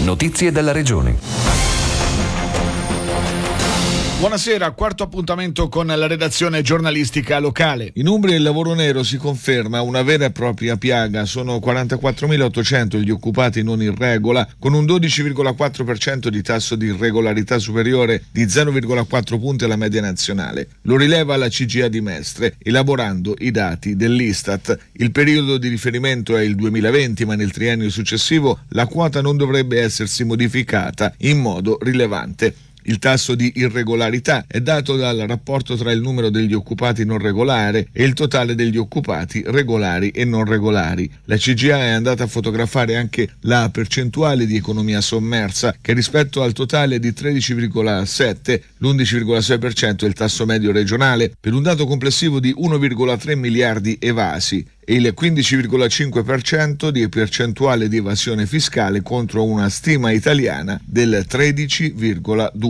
Notizie dalla regione. Buonasera, quarto appuntamento con la redazione giornalistica locale. In Umbria il lavoro nero si conferma una vera e propria piaga. Sono 44.800 gli occupati non in regola, con un 12,4% di tasso di irregolarità superiore di 0,4 punti alla media nazionale. Lo rileva la CGIA di Mestre, elaborando i dati dell'Istat. Il periodo di riferimento è il 2020, ma nel triennio successivo la quota non dovrebbe essersi modificata in modo rilevante. Il tasso di irregolarità è dato dal rapporto tra il numero degli occupati non regolare e il totale degli occupati regolari e non regolari. La CGIA è andata a fotografare anche la percentuale di economia sommersa, che rispetto al totale di 13,7, l'11,6% è il tasso medio regionale, per un dato complessivo di 1,3 miliardi evasi, e il 15,5% di percentuale di evasione fiscale contro una stima italiana del 13,2%.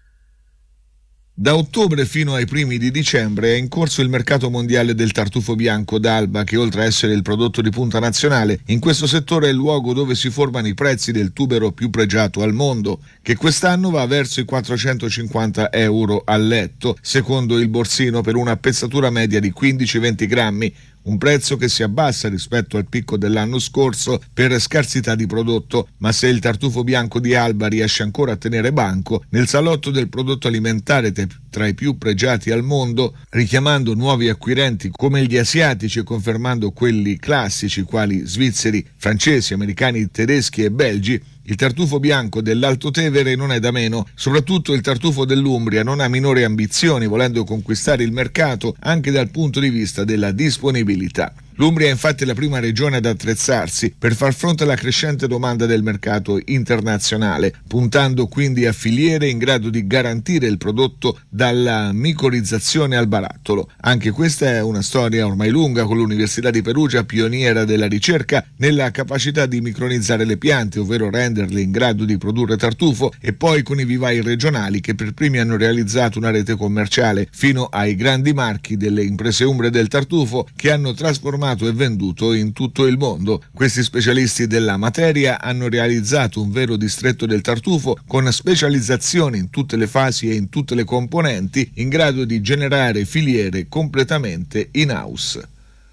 Da ottobre fino ai primi di dicembre è in corso il mercato mondiale del tartufo bianco d'Alba, che oltre a essere il prodotto di punta nazionale, in questo settore è il luogo dove si formano i prezzi del tubero più pregiato al mondo, che quest'anno va verso i 450 euro al letto, secondo il Borsino, per una pezzatura media di 15-20 grammi, un prezzo che si abbassa rispetto al picco dell'anno scorso per scarsità di prodotto, ma se il tartufo bianco di Alba riesce ancora a tenere banco nel salotto del prodotto alimentare tra i più pregiati al mondo, richiamando nuovi acquirenti come gli asiatici e confermando quelli classici quali svizzeri, francesi, americani, tedeschi e belgi, il tartufo bianco dell'Alto Tevere non è da meno. Soprattutto il tartufo dell'Umbria non ha minori ambizioni, volendo conquistare il mercato anche dal punto di vista della disponibilità. L'Umbria è infatti la prima regione ad attrezzarsi per far fronte alla crescente domanda del mercato internazionale, puntando quindi a filiere in grado di garantire il prodotto dalla micorizzazione al barattolo. Anche questa è una storia ormai lunga, con l'Università di Perugia pioniera della ricerca nella capacità di micronizzare le piante, ovvero renderle in grado di produrre tartufo, e poi con i vivai regionali che per primi hanno realizzato una rete commerciale, fino ai grandi marchi delle imprese umbre del tartufo che hanno trasformato e venduto in tutto il mondo. Questi specialisti della materia hanno realizzato un vero distretto del tartufo con specializzazioni in tutte le fasi e in tutte le componenti, in grado di generare filiere completamente in-house.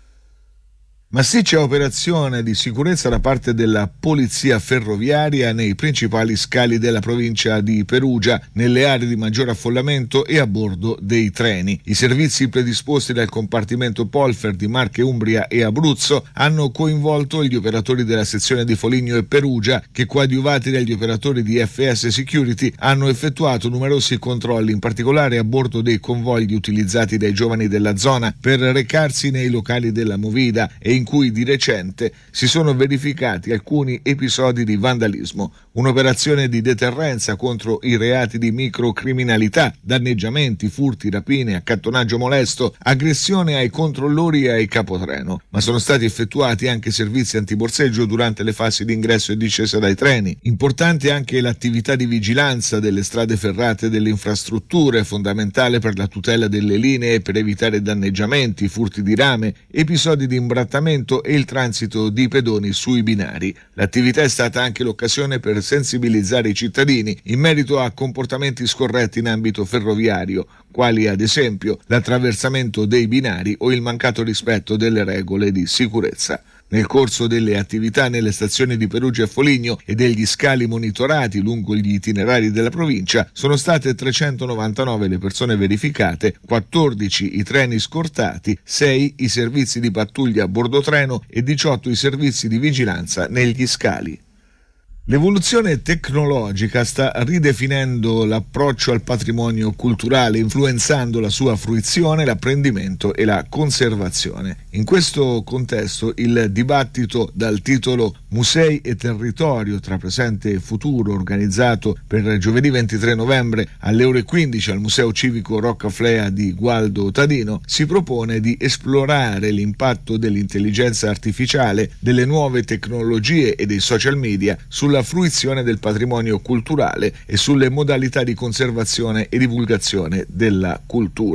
Massiccia operazione di sicurezza da parte della polizia ferroviaria nei principali scali della provincia di Perugia, nelle aree di maggior affollamento e a bordo dei treni. I servizi predisposti dal compartimento Polfer di Marche, Umbria e Abruzzo hanno coinvolto gli operatori della sezione di Foligno e Perugia, che coadiuvati dagli operatori di FS Security hanno effettuato numerosi controlli, in particolare a bordo dei convogli utilizzati dai giovani della zona per recarsi nei locali della Movida, e in cui di recente si sono verificati alcuni episodi di vandalismo. Un'operazione di deterrenza contro i reati di microcriminalità, danneggiamenti, furti, rapine, accattonaggio molesto, aggressione ai controllori e ai capotreno. Ma sono stati effettuati anche servizi antiborseggio durante le fasi di ingresso e discesa dai treni. Importante anche l'attività di vigilanza delle strade ferrate e delle infrastrutture, fondamentale per la tutela delle linee e per evitare danneggiamenti, furti di rame, episodi di imbrattamento e il transito di pedoni sui binari. L'attività è stata anche l'occasione per sensibilizzare i cittadini in merito a comportamenti scorretti in ambito ferroviario, quali ad esempio l'attraversamento dei binari o il mancato rispetto delle regole di sicurezza. Nel corso delle attività nelle stazioni di Perugia e Foligno e degli scali monitorati lungo gli itinerari della provincia sono state 399 le persone verificate, 14 i treni scortati, 6 i servizi di pattuglia a bordo treno e 18 i servizi di vigilanza negli scali. L'evoluzione tecnologica sta ridefinendo l'approccio al patrimonio culturale, influenzando la sua fruizione, l'apprendimento e la conservazione. In questo contesto il dibattito dal titolo Musei e territorio tra presente e futuro, organizzato per giovedì 23 novembre alle ore 15 al Museo Civico Roccaflea di Gualdo Tadino, si propone di esplorare l'impatto dell'intelligenza artificiale, delle nuove tecnologie e dei social media sulla fruizione del patrimonio culturale e sulle modalità di conservazione e divulgazione della cultura.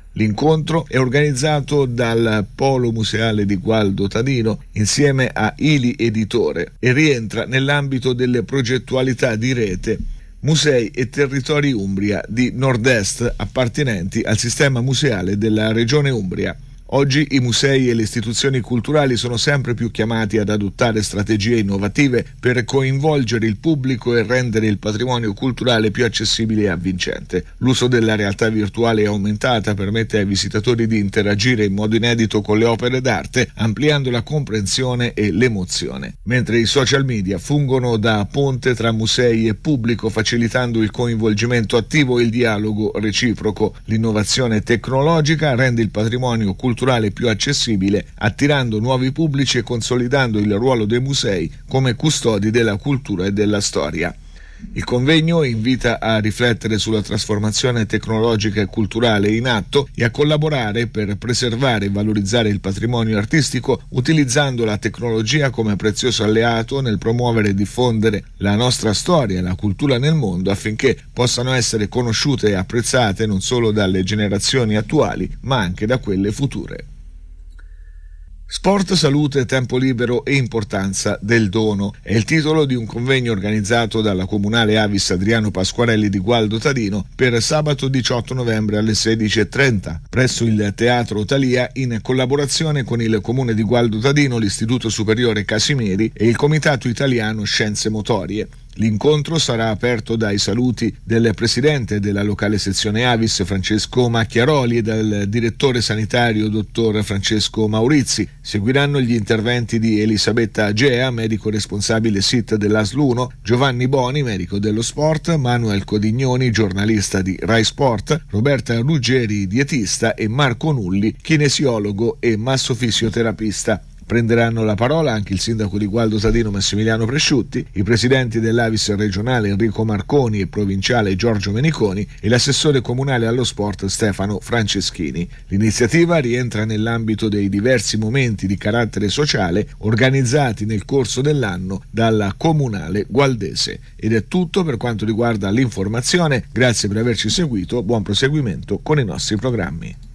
L'incontro è organizzato dal Polo Museale di Gualdo Tadino insieme a Ili Editore e rientra nell'ambito delle progettualità di rete Musei e Territori Umbria di Nord-Est appartenenti al sistema museale della Regione Umbria. Oggi i musei e le istituzioni culturali sono sempre più chiamati ad adottare strategie innovative per coinvolgere il pubblico e rendere il patrimonio culturale più accessibile e avvincente. L'uso della realtà virtuale aumentata permette ai visitatori di interagire in modo inedito con le opere d'arte, ampliando la comprensione e l'emozione, mentre i social media fungono da ponte tra musei e pubblico, facilitando il coinvolgimento attivo e il dialogo reciproco. L'innovazione tecnologica rende il patrimonio culturale più accessibile, attirando nuovi pubblici e consolidando il ruolo dei musei come custodi della cultura e della storia. Il convegno invita a riflettere sulla trasformazione tecnologica e culturale in atto e a collaborare per preservare e valorizzare il patrimonio artistico, utilizzando la tecnologia come prezioso alleato nel promuovere e diffondere la nostra storia e la cultura nel mondo, affinché possano essere conosciute e apprezzate non solo dalle generazioni attuali, ma anche da quelle future. Sport, salute, tempo libero e importanza del dono è il titolo di un convegno organizzato dalla Comunale Avis Adriano Pasquarelli di Gualdo Tadino per sabato 18 novembre alle 16:30 presso il Teatro Thalia, in collaborazione con il Comune di Gualdo Tadino, l'Istituto Superiore Casimiri e il Comitato Italiano Scienze Motorie. L'incontro sarà aperto dai saluti del presidente della locale sezione Avis Francesco Macchiaroli e dal direttore sanitario dottor Francesco Maurizi. Seguiranno gli interventi di Elisabetta Agea, medico responsabile SIT dell'ASL 1, Giovanni Boni, medico dello sport, Manuel Codignoni, giornalista di Rai Sport, Roberta Ruggeri, dietista, e Marco Nulli, kinesiologo e massofisioterapista. Prenderanno la parola anche il sindaco di Gualdo Tadino Massimiliano Presciutti, i presidenti dell'Avis regionale Enrico Marconi e provinciale Giorgio Meniconi e l'assessore comunale allo sport Stefano Franceschini. L'iniziativa rientra nell'ambito dei diversi momenti di carattere sociale organizzati nel corso dell'anno dalla Comunale Gualdese. Ed è tutto per quanto riguarda l'informazione. Grazie per averci seguito, buon proseguimento con i nostri programmi.